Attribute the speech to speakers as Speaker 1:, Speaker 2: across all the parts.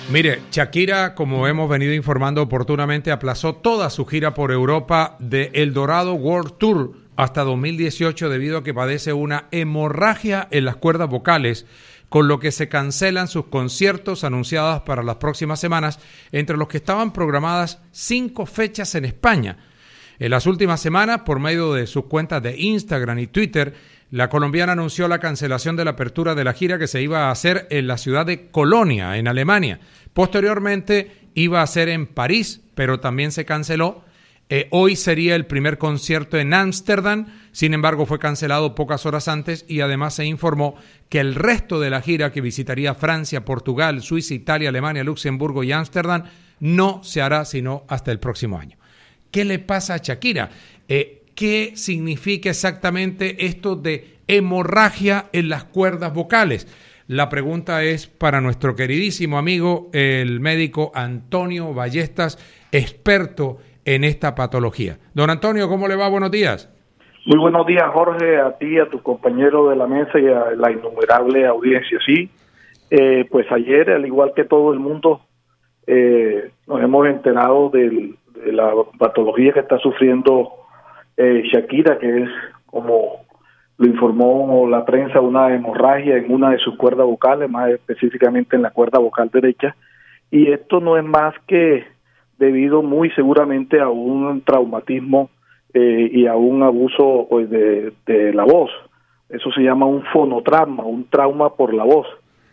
Speaker 1: Mire, Shakira, como hemos venido informando oportunamente, aplazó toda su gira por Europa de El Dorado World Tour hasta 2018 debido a que padece una hemorragia en las cuerdas vocales, con lo que se cancelan sus conciertos anunciados para las próximas semanas, entre los que estaban programadas 5 fechas en España. En las últimas semanas, por medio de sus cuentas de Instagram y Twitter, la colombiana anunció la cancelación de la apertura de la gira que se iba a hacer en la ciudad de Colonia, en Alemania. Posteriormente iba a ser en París, pero también se canceló. Hoy sería el primer concierto en Ámsterdam, sin embargo fue cancelado pocas horas antes y además se informó que el resto de la gira, que visitaría Francia, Portugal, Suiza, Italia, Alemania, Luxemburgo y Ámsterdam, no se hará sino hasta el próximo año. ¿Qué le pasa a Shakira? ¿Qué significa exactamente esto de hemorragia en las cuerdas vocales? La pregunta es para nuestro queridísimo amigo, el médico Antonio Ballestas, experto en esta patología. Don Antonio, ¿cómo le va? Buenos días.
Speaker 2: Muy buenos días, Jorge, a ti, a tu compañero de la mesa y a la innumerable audiencia. Sí, pues ayer, al igual que todo el mundo, nos hemos enterado de la patología que está sufriendo Shakira, que es, como lo informó la prensa, una hemorragia en una de sus cuerdas vocales, más específicamente en la cuerda vocal derecha, y esto no es más que debido muy seguramente a un traumatismo y a un abuso pues, de la voz. Eso se llama un fonotrauma, un trauma por la voz.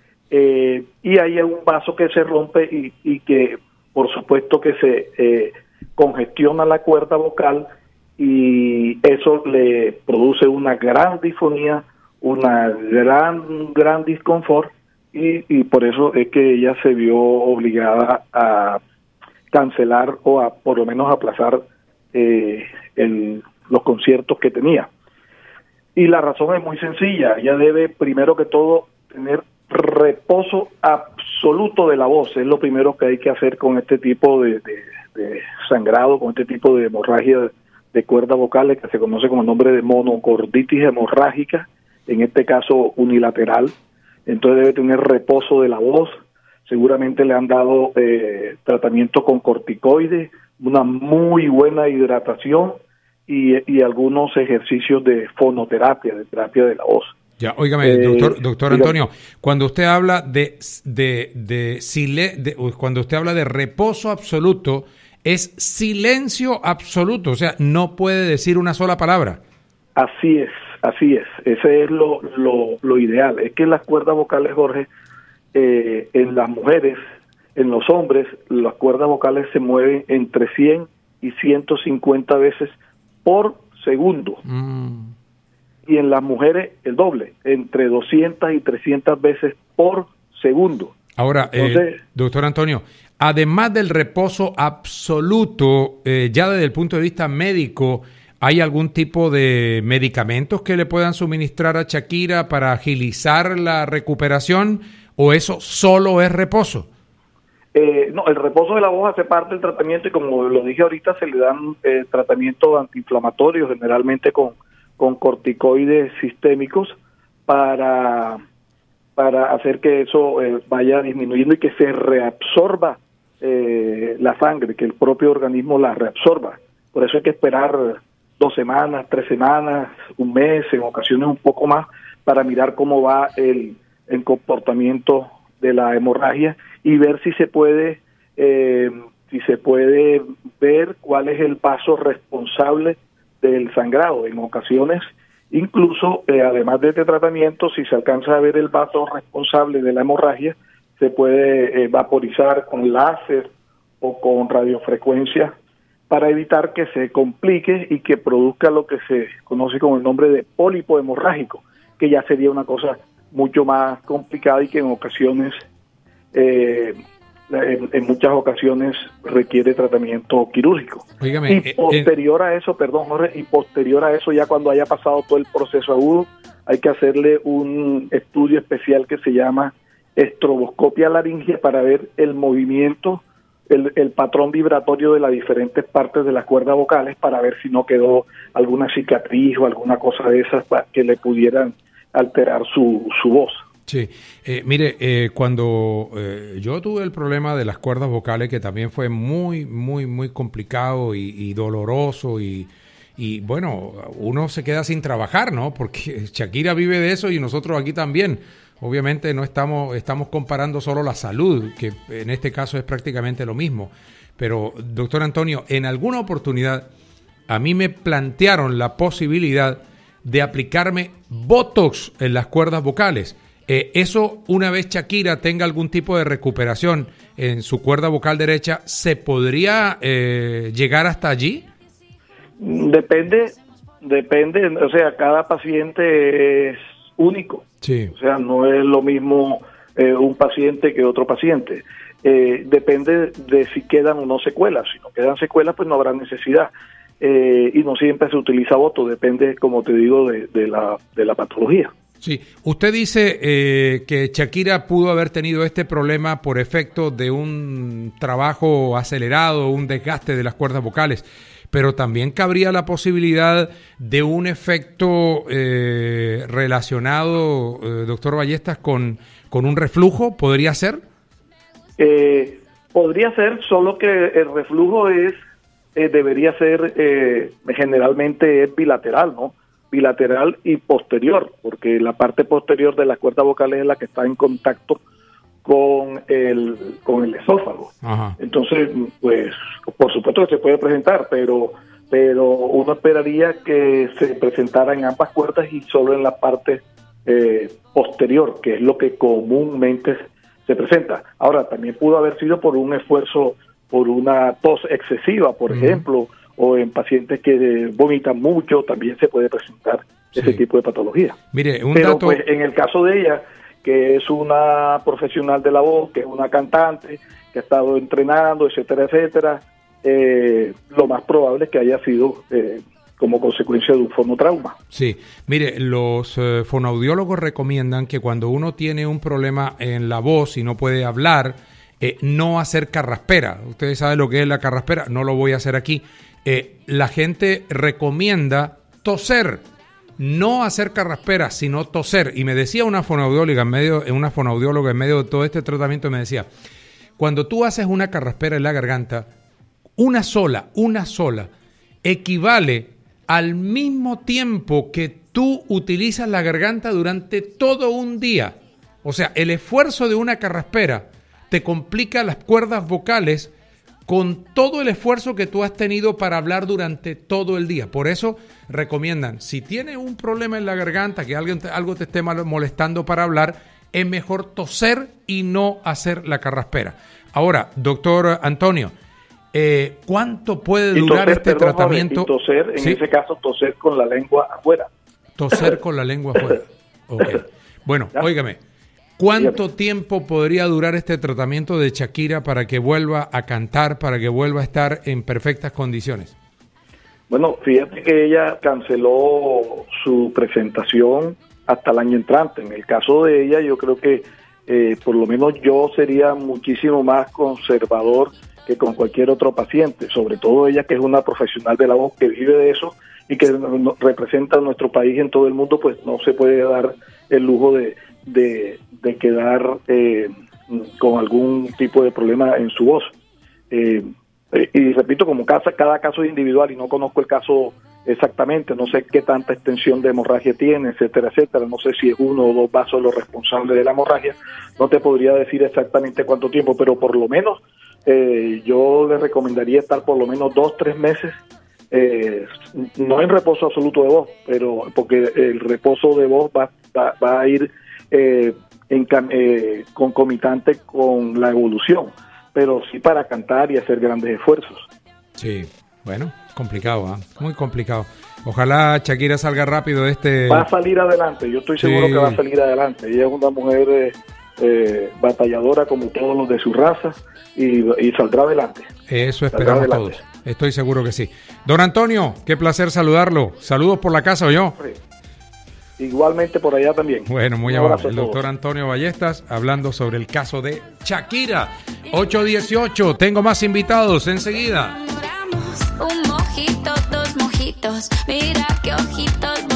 Speaker 2: Y hay un vaso que se rompe y que por supuesto que se congestiona la cuerda vocal, y eso le produce una gran disfonía, una gran disconfort, y por eso es que ella se vio obligada a cancelar o a por lo menos aplazar los conciertos que tenía. Y la razón es muy sencilla: ella debe primero que todo tener reposo absoluto de la voz. Es lo primero que hay que hacer con este tipo de sangrado, con este tipo de hemorragia de cuerdas vocales, que se conoce como el nombre de monocorditis hemorrágica, en este caso unilateral. Entonces debe tener reposo de la voz. Seguramente le han dado tratamiento con corticoides, una muy buena hidratación y algunos ejercicios de fonoterapia, de terapia de la voz.
Speaker 1: Ya, óigame, doctor Antonio, cuando usted habla cuando usted habla de reposo absoluto, es silencio absoluto, o sea, no puede decir una sola palabra.
Speaker 2: Así es. Ese es lo ideal. Es que las cuerdas vocales, Jorge, en las mujeres, en los hombres, las cuerdas vocales se mueven entre 100 y 150 veces por segundo. Y en las mujeres el doble, entre 200 y 300 veces por segundo.
Speaker 1: Ahora, entonces, doctor Antonio, además del reposo absoluto, ya desde el punto de vista médico, ¿hay algún tipo de medicamentos que le puedan suministrar a Shakira para agilizar la recuperación, o eso solo es reposo?
Speaker 2: No, el reposo de la voz hace parte del tratamiento, y como lo dije ahorita, se le dan tratamientos antiinflamatorios, generalmente con corticoides sistémicos, para hacer que eso vaya disminuyendo y que se reabsorba la sangre, que el propio organismo la reabsorba. Por eso hay que esperar 2 semanas, 3 semanas, un mes, en ocasiones un poco más, para mirar cómo va el comportamiento de la hemorragia y ver si se puede ver cuál es el paso responsable del sangrado. En ocasiones, incluso, además de este tratamiento, si se alcanza a ver el vaso responsable de la hemorragia, se puede vaporizar con láser o con radiofrecuencia para evitar que se complique y que produzca lo que se conoce con el nombre de pólipo hemorrágico, que ya sería una cosa mucho más complicada y que en ocasiones, en muchas ocasiones, requiere tratamiento quirúrgico.
Speaker 1: Óigame,
Speaker 2: y posterior a eso, perdón, Jorge, y posterior a eso, ya cuando haya pasado todo el proceso agudo, hay que hacerle un estudio especial que se llama estroboscopia laringea para ver el movimiento, el patrón vibratorio de las diferentes partes de las cuerdas vocales, para ver si no quedó alguna cicatriz o alguna cosa de esas que le pudieran alterar su voz.
Speaker 1: Sí, mire, cuando yo tuve el problema de las cuerdas vocales, que también fue muy, muy, muy complicado y doloroso y bueno, uno se queda sin trabajar, ¿no? Porque Shakira vive de eso y nosotros aquí también. Obviamente no estamos comparando solo la salud, que en este caso es prácticamente lo mismo. Pero, doctor Antonio, en alguna oportunidad a mí me plantearon la posibilidad de aplicarme Botox en las cuerdas vocales. Eso, una vez Shakira tenga algún tipo de recuperación en su cuerda vocal derecha, ¿se podría llegar hasta allí?
Speaker 2: Depende, o sea, cada paciente es único.
Speaker 1: Sí.
Speaker 2: O sea, no es lo mismo un paciente que otro paciente. Depende de si quedan o no secuelas. Si no quedan secuelas, pues no habrá necesidad. Y no siempre se utiliza Botox, depende, como te digo, de la patología.
Speaker 1: Sí, usted dice que Shakira pudo haber tenido este problema por efecto de un trabajo acelerado, un desgaste de las cuerdas vocales, pero también cabría la posibilidad de un efecto relacionado, doctor Ballestas, con un reflujo, ¿podría ser?
Speaker 2: Podría ser, solo que el reflujo debería ser, generalmente es bilateral, ¿no? Bilateral y posterior, porque la parte posterior de las cuerdas vocales es la que está en contacto con el esófago. Ajá. Entonces, pues, por supuesto que se puede presentar, pero uno esperaría que se presentara en ambas cuerdas y solo en la parte posterior, que es lo que comúnmente se presenta. Ahora, también pudo haber sido por un esfuerzo, por una tos excesiva, por ejemplo, o en pacientes que vomitan mucho, también se puede presentar ese tipo de patología.
Speaker 1: Mire,
Speaker 2: pero
Speaker 1: dato...
Speaker 2: pues en el caso de ella, que es una profesional de la voz, que es una cantante, que ha estado entrenando, etcétera, etcétera, lo más probable es que haya sido como consecuencia de un fonotrauma.
Speaker 1: Sí, mire, los fonoaudiólogos recomiendan que cuando uno tiene un problema en la voz y no puede hablar, no hacer carraspera. Ustedes saben lo que es la carraspera, no lo voy a hacer aquí. La gente recomienda toser, no hacer carraspera, sino toser. Y me decía una fonoaudióloga en medio de todo este tratamiento, me decía, cuando tú haces una carraspera en la garganta, una sola, equivale al mismo tiempo que tú utilizas la garganta durante todo un día. O sea, el esfuerzo de una carraspera te complica las cuerdas vocales con todo el esfuerzo que tú has tenido para hablar durante todo el día. Por eso recomiendan, si tienes un problema en la garganta, que algo te esté molestando para hablar, es mejor toser y no hacer la carraspera. Ahora, doctor Antonio, ¿cuánto puede durar este tratamiento?
Speaker 2: Y toser, en ese caso, toser con la lengua afuera.
Speaker 1: Toser con la lengua afuera. Okay. Bueno, óigame, ¿cuánto tiempo podría durar este tratamiento de Shakira para que vuelva a cantar, para que vuelva a estar en perfectas condiciones?
Speaker 2: Bueno, fíjate que ella canceló su presentación hasta el año entrante. En el caso de ella, yo creo que por lo menos yo sería muchísimo más conservador que con cualquier otro paciente, sobre todo ella, que es una profesional de la voz, que vive de eso y que representa a nuestro país en todo el mundo, pues no se puede dar el lujo de quedar con algún tipo de problema en su voz. Y repito, como cada caso es individual y no conozco el caso exactamente, no sé qué tanta extensión de hemorragia tiene, etcétera, etcétera, no sé si es 1 o 2 vasos los responsables de la hemorragia, no te podría decir exactamente cuánto tiempo, pero por lo menos yo le recomendaría estar por lo menos 2-3 meses, no en reposo absoluto de voz, pero porque el reposo de voz va a ir concomitante con la evolución, pero sí para cantar y hacer grandes esfuerzos.
Speaker 1: Sí, bueno, complicado, muy complicado. Ojalá Shakira salga rápido de este...
Speaker 2: Va a salir adelante, yo estoy seguro que va a salir adelante. Ella es una mujer batalladora como todos los de su raza y saldrá adelante.
Speaker 1: Eso esperamos todos. Estoy seguro que sí. Don Antonio, qué placer saludarlo. Saludos por la casa, ¿oyó?
Speaker 2: Igualmente por allá también.
Speaker 1: Bueno, muy amable. El doctor Antonio Ballestas hablando sobre el caso de Shakira. 8:18. Tengo más invitados enseguida.
Speaker 3: Un mojito, 2 mojitos. Mira qué ojitos.